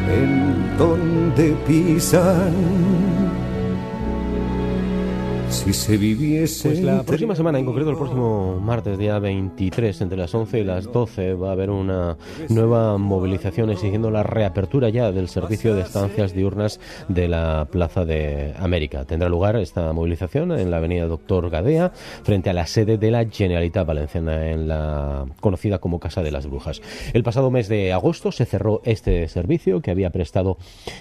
en donde pisan. Si se viviese... Pues la próxima semana, en concreto el próximo martes, día 23, entre las 11 y las 12, va a haber una nueva movilización exigiendo la reapertura ya del servicio de estancias diurnas de la Plaza de América. Tendrá lugar esta movilización en la avenida Doctor Gadea, frente a la sede de la Generalitat Valenciana, en la conocida como Casa de las Brujas. El pasado mes de agosto se cerró este servicio que había prestado,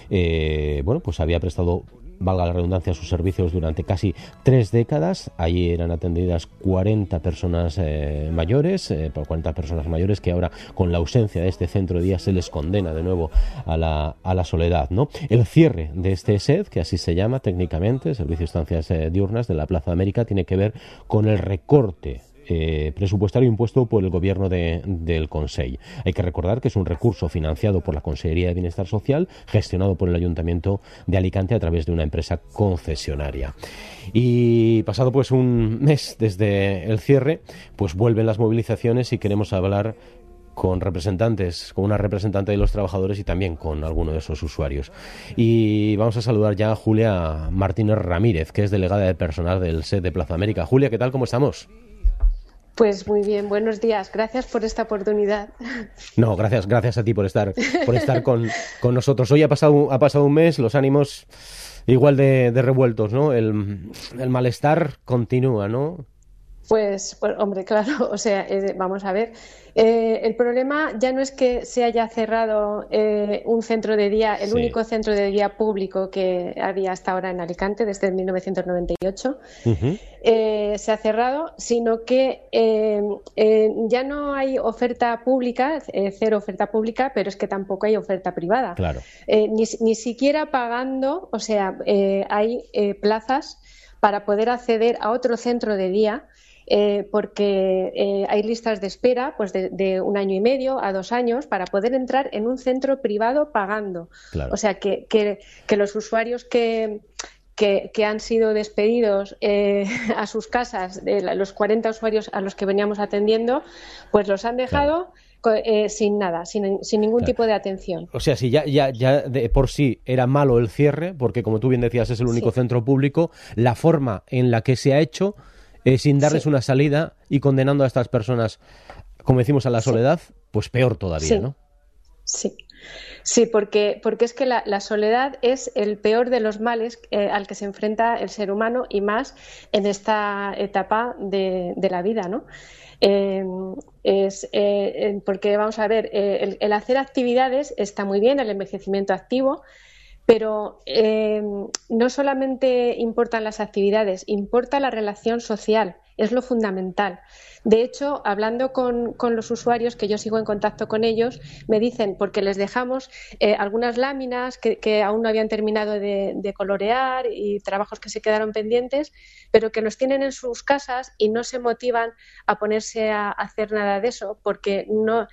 valga la redundancia, sus servicios durante casi 3 décadas. Allí eran atendidas 40 personas mayores, por 40 personas mayores que ahora, con la ausencia de este centro de día, se les condena de nuevo a la soledad, ¿no? El cierre de este SED, que así se llama técnicamente, Servicio de Estancias Diurnas de la Plaza de América, tiene que ver con el recorte presupuestario impuesto por el gobierno del Consell. Hay que recordar que es un recurso financiado por la Consellería de Bienestar Social, gestionado por el Ayuntamiento de Alicante a través de una empresa concesionaria. Y pasado pues un mes desde el cierre, pues vuelven las movilizaciones y queremos hablar con una representante de los trabajadores y también con alguno de esos usuarios. Y vamos a saludar ya a Julia Martínez Ramírez, que es delegada de personal del SED de Plaza América. Julia, ¿qué tal? ¿Cómo estamos? Pues muy bien, buenos días. Gracias por esta oportunidad. No, gracias a ti por estar con nosotros. Hoy ha pasado un mes, los ánimos igual de revueltos, ¿no? El malestar continúa, ¿no? Pues hombre, claro, o sea, vamos a ver. El problema ya no es que se haya cerrado un centro de día, el único centro de día público que había hasta ahora en Alicante desde 1998. Uh-huh. Se ha cerrado, sino que ya no hay oferta pública, cero oferta pública, pero es que tampoco hay oferta privada. Claro. Ni siquiera pagando, o sea, hay plazas para poder acceder a otro centro de día. Porque hay listas de espera pues de 1 año y medio a 2 años para poder entrar en un centro privado pagando. Claro. O sea, que los usuarios que han sido despedidos a sus casas, los 40 usuarios a los que veníamos atendiendo, pues los han dejado... Claro. Sin nada, sin ningún claro. tipo de atención. O sea, si ya de por sí era malo el cierre, porque como tú bien decías es el único centro público, la forma en la que se ha hecho... sin darles una salida y condenando a estas personas, como decimos, a la soledad, pues peor todavía, ¿no? Sí, porque es que la soledad es el peor de los males al que se enfrenta el ser humano, y más en esta etapa de la vida, ¿no? Porque, vamos a ver, el hacer actividades está muy bien, el envejecimiento activo, pero no solamente importan las actividades, importa la relación social, es lo fundamental. De hecho, hablando con los usuarios, que yo sigo en contacto con ellos, me dicen, porque les dejamos algunas láminas que aún no habían terminado de colorear y trabajos que se quedaron pendientes, pero que los tienen en sus casas y no se motivan a ponerse a hacer nada de eso porque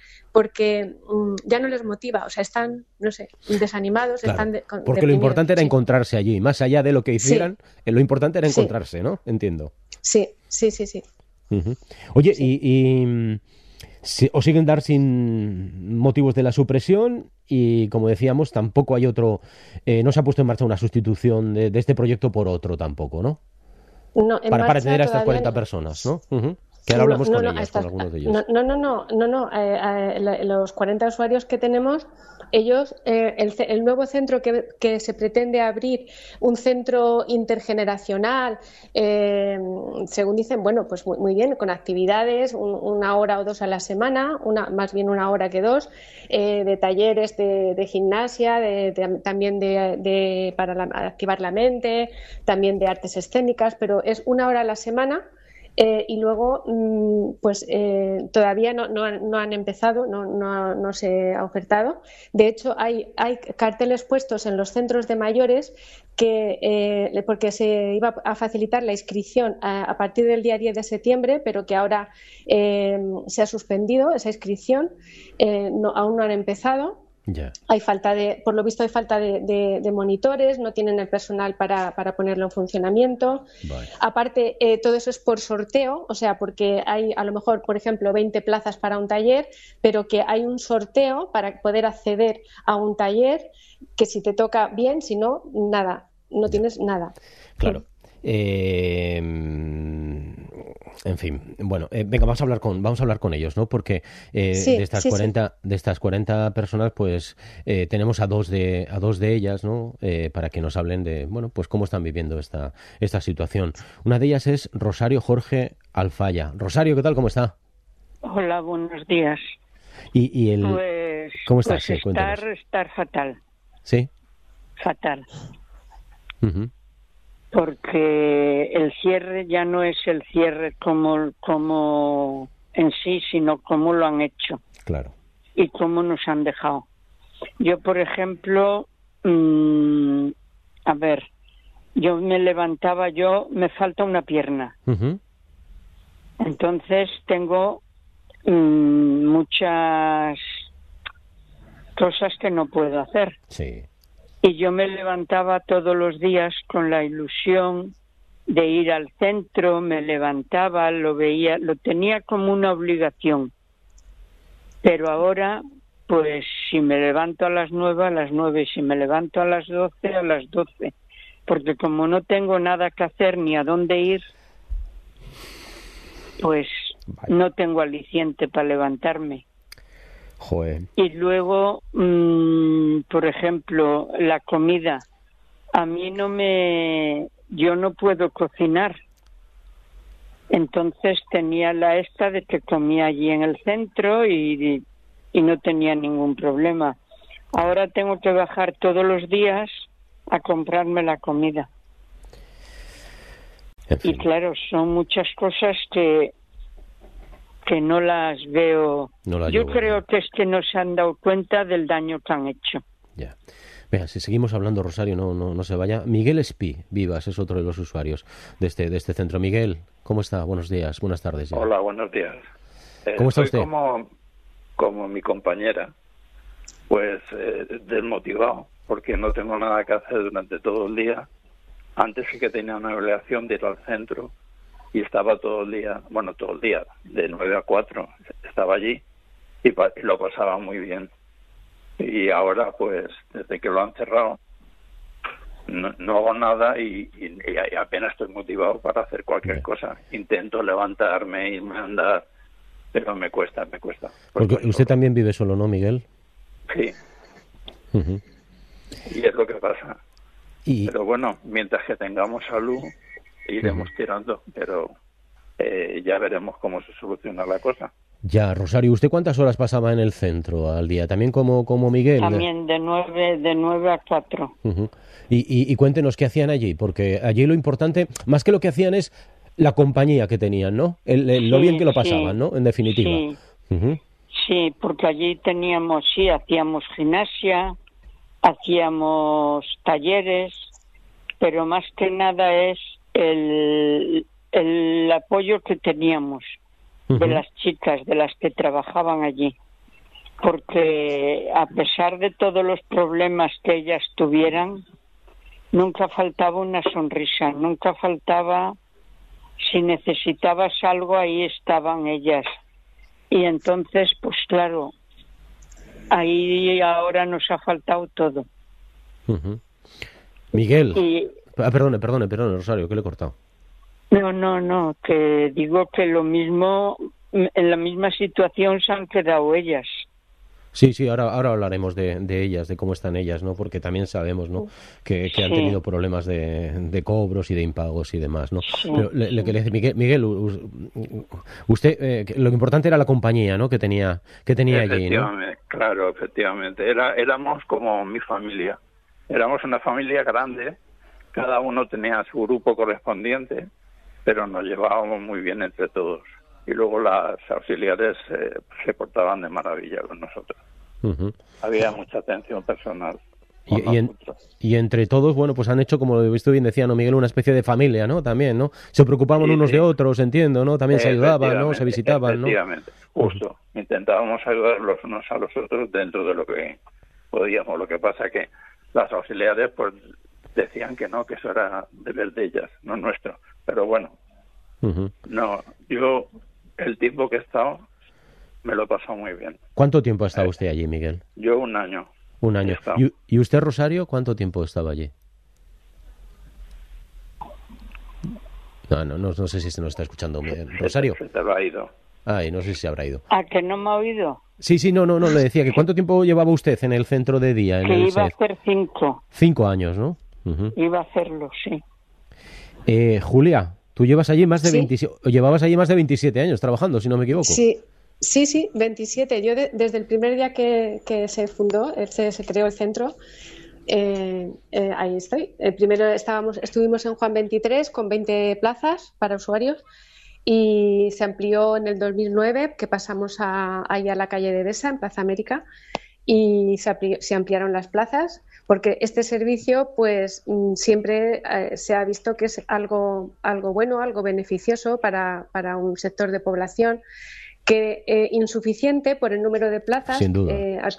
ya no les motiva, o sea, están, no sé, desanimados. Claro, están porque lo importante era encontrarse allí, más allá de lo que hicieran, lo importante era encontrarse, ¿no? Entiendo. Sí. Uh-huh. Oye, y os siguen dar sin motivos de la supresión y, como decíamos, tampoco hay otro, no se ha puesto en marcha una sustitución de este proyecto por otro tampoco, ¿no? No, para atender a estas 40 personas, ¿no? Uh-huh. Que ahora hablamos con algunos de ellos. Los 40 usuarios que tenemos, ellos, el nuevo centro que se pretende abrir, un centro intergeneracional, según dicen, bueno, pues muy bien, con actividades, 1 hora o 2 a la semana, más bien 1 hora que 2, de talleres de gimnasia, también para activar la mente, también de artes escénicas, pero es 1 hora a la semana. Y luego todavía no han empezado, no se ha ofertado. De hecho, hay carteles puestos en los centros de mayores porque se iba a facilitar la inscripción a partir del día 10 de septiembre, pero que ahora se ha suspendido esa inscripción, aún no han empezado. Ya. Por lo visto hay falta de monitores, no tienen el personal para ponerlo en funcionamiento. Vale. Aparte, todo eso es por sorteo, o sea, porque hay a lo mejor, por ejemplo, 20 plazas para un taller, pero que hay un sorteo para poder acceder a un taller que si te toca bien, si no, nada, no tienes nada. Claro. En fin, bueno, venga, vamos a hablar con ellos, ¿no? Porque de estas 40 personas, pues tenemos a dos de ellas, ¿no? Para que nos hablen de, bueno, pues cómo están viviendo esta situación. Una de ellas es Rosario Jorge Alfaya. Rosario, ¿qué tal? ¿Cómo está? Hola, buenos días. Pues, ¿cómo estás? Pues estar fatal. ¿Sí? Fatal. Uh-huh. Porque el cierre ya no es el cierre como en sí, sino cómo lo han hecho. Claro. Y cómo nos han dejado. Yo, por ejemplo, a ver, yo me levantaba, me falta una pierna. Uh-huh. Entonces tengo muchas cosas que no puedo hacer. Sí. Y yo me levantaba todos los días con la ilusión de ir al centro, me levantaba, lo veía, lo tenía como una obligación. Pero ahora, pues si me levanto a las 9, a las 9, si me levanto a las 12, a las 12. Porque como no tengo nada que hacer ni a dónde ir, pues no tengo aliciente para levantarme. Joder. Y luego, por ejemplo, la comida. A mí yo no puedo cocinar. Entonces tenía la esta de que comía allí en el centro y no tenía ningún problema. Ahora tengo que bajar todos los días a comprarme la comida. En fin. Y claro, son muchas cosas que no las veo. Yo creo que es que no se han dado cuenta del daño que han hecho. Ya. Venga, si seguimos hablando, Rosario, no se vaya. Miguel Espí Vivas es otro de los usuarios de este centro. Miguel, ¿cómo está? Buenos días, buenas tardes. Ya. Hola, buenos días. ¿Cómo está usted? Como mi compañera, pues desmotivado, porque no tengo nada que hacer durante todo el día. Antes sí que tenía una obligación de ir al centro, y estaba todo el día, de 9 a 4, estaba allí y lo pasaba muy bien. Y ahora, pues, desde que lo han cerrado, no hago nada y apenas estoy motivado para hacer cualquier cosa. Intento levantarme, irme a andar, pero me cuesta. Porque usted también vive solo, ¿no, Miguel? Sí. Uh-huh. Y es lo que pasa. Pero bueno, mientras que tengamos salud, iremos tirando, pero ya veremos cómo se soluciona la cosa. Ya, Rosario, ¿usted cuántas horas pasaba en el centro al día? ¿También como Miguel? También de 9 a 4. Uh-huh. Y cuéntenos qué hacían allí, porque allí lo importante, más que lo que hacían, es la compañía que tenían, ¿no? Lo bien que lo pasaban, ¿no? En definitiva. Sí, uh-huh. Sí, porque allí hacíamos gimnasia, hacíamos talleres, pero más que nada es el apoyo que teníamos de las chicas, de las que trabajaban allí, porque a pesar de todos los problemas que ellas tuvieran, nunca faltaba una sonrisa, nunca faltaba, si necesitabas algo, ahí estaban ellas. Y entonces, pues claro, ahí ahora nos ha faltado todo. Uh-huh. Miguel, perdone, Rosario, que le he cortado. No, que digo que lo mismo, en la misma situación se han quedado ellas. Sí, ahora hablaremos de ellas, de cómo están ellas, ¿no? Porque también sabemos, ¿no? Que han tenido problemas de cobros y de impagos y demás, ¿no? Sí. Pero le quería decir, Miguel, usted, lo importante era la compañía, ¿no? Que tenía allí, ¿no? Claro, efectivamente. Éramos como mi familia. Éramos una familia grande, cada uno tenía su grupo correspondiente, pero nos llevábamos muy bien entre todos. Y luego las auxiliares se portaban de maravilla con nosotros. Uh-huh. Había mucha atención personal. Y entre todos, bueno, pues han hecho, como lo he visto bien, decía, ¿no, Miguel? Una especie de familia, ¿no? También, ¿no? Se preocupaban unos de otros, entiendo, ¿no? También se ayudaban, ¿no? Se visitaban, ¿no? Efectivamente, justo. Intentábamos ayudar los unos a los otros dentro de lo que podíamos. Lo que pasa que las auxiliares pues decían que no, que eso era deber de ellas, no nuestro. Pero bueno, no, yo el tiempo que he estado me lo he pasado muy bien. ¿Cuánto tiempo ha estado usted allí, Miguel? Yo 1 año. Un año. ¿Y usted, Rosario, cuánto tiempo estaba allí? No sé si se nos está escuchando. Rosario. Se te lo ha ido. Ay, no sé si se habrá ido. ¿A que no me ha oído? Sí, no, le decía que ¿cuánto tiempo llevaba usted en el centro de día? En que el iba SED? a hacer 5. 5 años, ¿no? Iba a hacerlo, sí. Julia, tú llevas allí más de 27, llevabas allí más de 27 años trabajando, si no me equivoco. Sí, 27. Yo desde el primer día que se fundó, se creó el centro, ahí estoy. Primero estuvimos en Juan 23 con 20 plazas para usuarios y se amplió en el 2009, que pasamos ahí a la calle de Besa, en Plaza América, y se ampliaron las plazas, porque este servicio pues siempre se ha visto que es algo bueno, algo beneficioso para un sector de población que insuficiente por el número de plazas. Sin duda.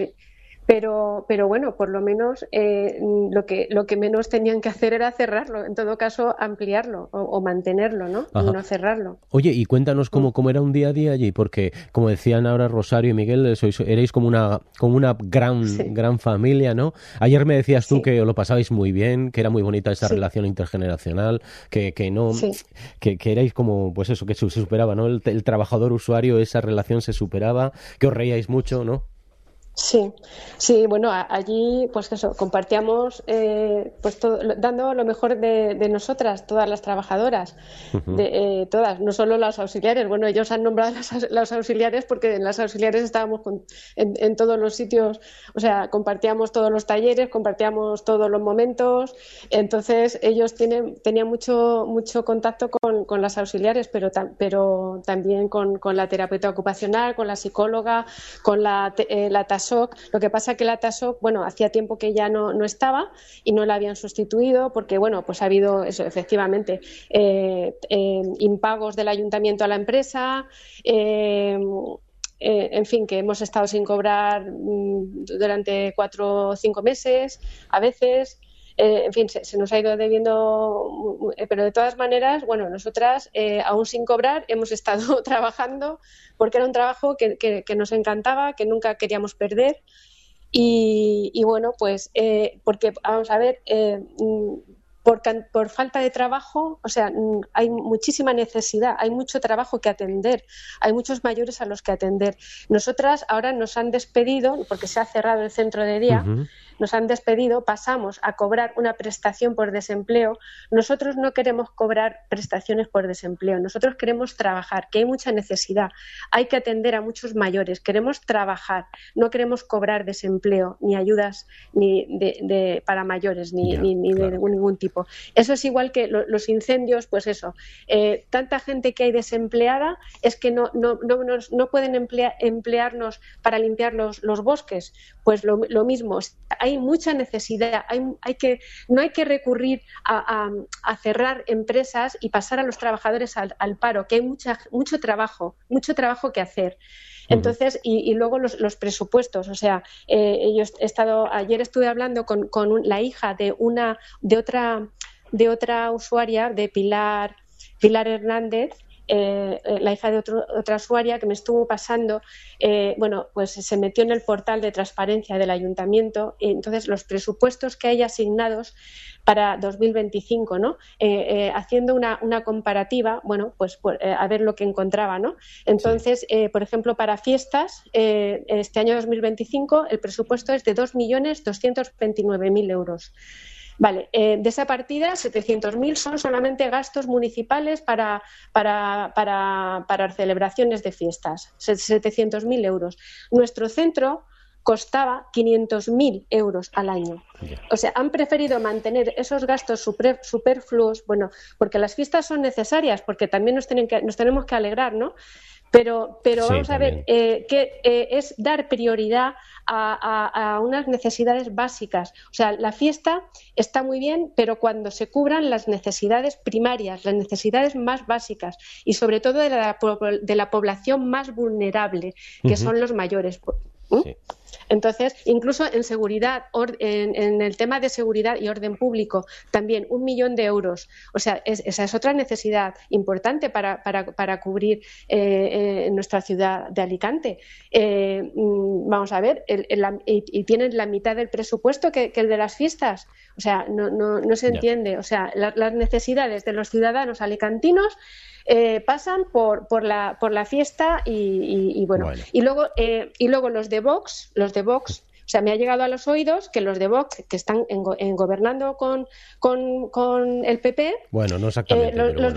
Pero bueno, por lo menos lo que menos tenían que hacer era cerrarlo, en todo caso ampliarlo o mantenerlo, ¿no? Ajá. No cerrarlo. Oye, y cuéntanos cómo era un día a día allí, porque como decían ahora Rosario y Miguel, erais como una gran familia, ¿no? Ayer me decías tú que os lo pasabais muy bien, que era muy bonita esa relación intergeneracional, que erais como, pues eso, que se superaba, ¿no? El trabajador usuario, esa relación se superaba, que os reíais mucho, ¿no? Sí, bueno, allí pues eso, compartíamos pues dando lo mejor de nosotras, todas las trabajadoras, todas, no solo las auxiliares. Bueno, ellos han nombrado las auxiliares porque en las auxiliares estábamos en todos los sitios, o sea, compartíamos todos los talleres, compartíamos todos los momentos, entonces ellos tenían mucho contacto con las auxiliares, pero también con la terapeuta ocupacional, con la psicóloga, con la TASOC. Lo que pasa que la TASOC, bueno, hacía tiempo que ya no estaba y no la habían sustituido porque, bueno, pues ha habido eso, efectivamente, impagos del ayuntamiento a la empresa, en fin, que hemos estado sin cobrar durante 4 o 5 meses, a veces. En fin, se nos ha ido debiendo, pero de todas maneras, bueno, nosotras, aún sin cobrar, hemos estado trabajando porque era un trabajo que nos encantaba, que nunca queríamos perder y bueno, pues porque, vamos a ver, por falta de trabajo, o sea, hay muchísima necesidad, hay mucho trabajo que atender, hay muchos mayores a los que atender. Nosotras ahora nos han despedido, porque se ha cerrado el centro de día, nos han despedido, pasamos a cobrar una prestación por desempleo. Nosotros no queremos cobrar prestaciones por desempleo, nosotros queremos trabajar, que hay mucha necesidad, hay que atender a muchos mayores, queremos trabajar, no queremos cobrar desempleo, ni ayudas para mayores, ni de ningún tipo. Eso es igual que los incendios, pues eso, tanta gente que hay desempleada es que no pueden emplearnos para limpiar los bosques, pues lo mismo, hay mucha necesidad, no hay que recurrir a cerrar empresas y pasar a los trabajadores al paro, que hay mucho trabajo que hacer. Entonces, y luego los presupuestos, o sea, ayer estuve hablando con la hija de otra usuaria, de Pilar Hernández, la hija de otra usuaria que me estuvo pasando, bueno, pues se metió en el portal de transparencia del ayuntamiento y entonces los presupuestos que hay asignados para 2025, ¿no? Haciendo una comparativa, bueno, pues a ver lo que encontraba, ¿no? Entonces, por ejemplo, para fiestas, este año 2025 el presupuesto es de 2.229.000 euros. Vale, de esa partida 700.000 son solamente gastos municipales para celebraciones de fiestas, 700.000 euros. Nuestro centro costaba 500.000 euros al año. O sea, han preferido mantener esos gastos superfluos, bueno, porque las fiestas son necesarias, porque también nos tenemos que alegrar, ¿no? Pero vamos a ver, que es dar prioridad a unas necesidades básicas. O sea, la fiesta está muy bien, pero cuando se cubran las necesidades primarias, las necesidades más básicas y sobre todo de la población más vulnerable, que son los mayores. Entonces, incluso en seguridad, en el tema de seguridad y orden público, también 1 millón de euros. O sea, esa es otra necesidad importante para cubrir nuestra ciudad de Alicante. Vamos a ver, y tienen la mitad del presupuesto que el de las fiestas. O sea, no se entiende. O sea, las necesidades de los ciudadanos alicantinos pasan por la fiesta y bueno. Y luego los de Vox, o sea, me ha llegado a los oídos que los de Vox, que están gobernando con el PP, bueno, no exactamente,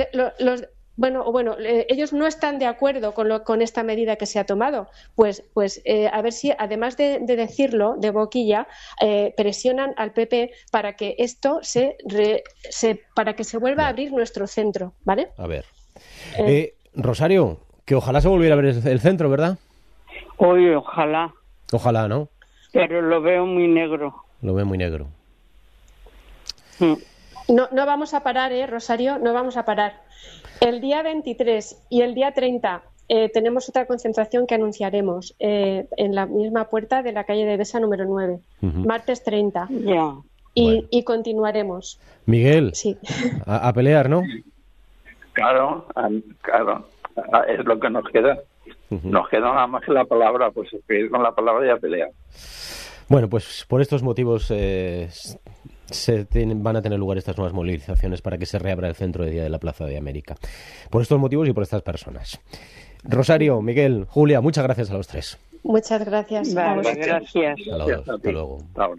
ellos no están de acuerdo con esta medida que se ha tomado. Pues a ver si, además de decirlo de boquilla, presionan al PP para que esto para que se vuelva a abrir nuestro centro, ¿vale? A ver. Rosario, que ojalá se volviera a ver el centro, ¿verdad? Hoy, ojalá. Ojalá, ¿no? Pero lo veo muy negro. Lo veo muy negro. No vamos a parar, Rosario, no vamos a parar. El día 23 y el día 30 tenemos otra concentración que anunciaremos en la misma puerta de la calle de Besa número 9, martes 30. Ya. Y continuaremos. Miguel, sí. a pelear, ¿no? Claro, es lo que nos queda. Nos queda nada más que la palabra, pues escribir con la palabra y a pelear. Bueno, pues por estos motivos van a tener lugar estas nuevas movilizaciones para que se reabra el centro de día de la Plaza de América. Por estos motivos y por estas personas. Rosario, Miguel, Julia, muchas gracias a los tres. Muchas gracias. Vale, gracias. Hasta luego.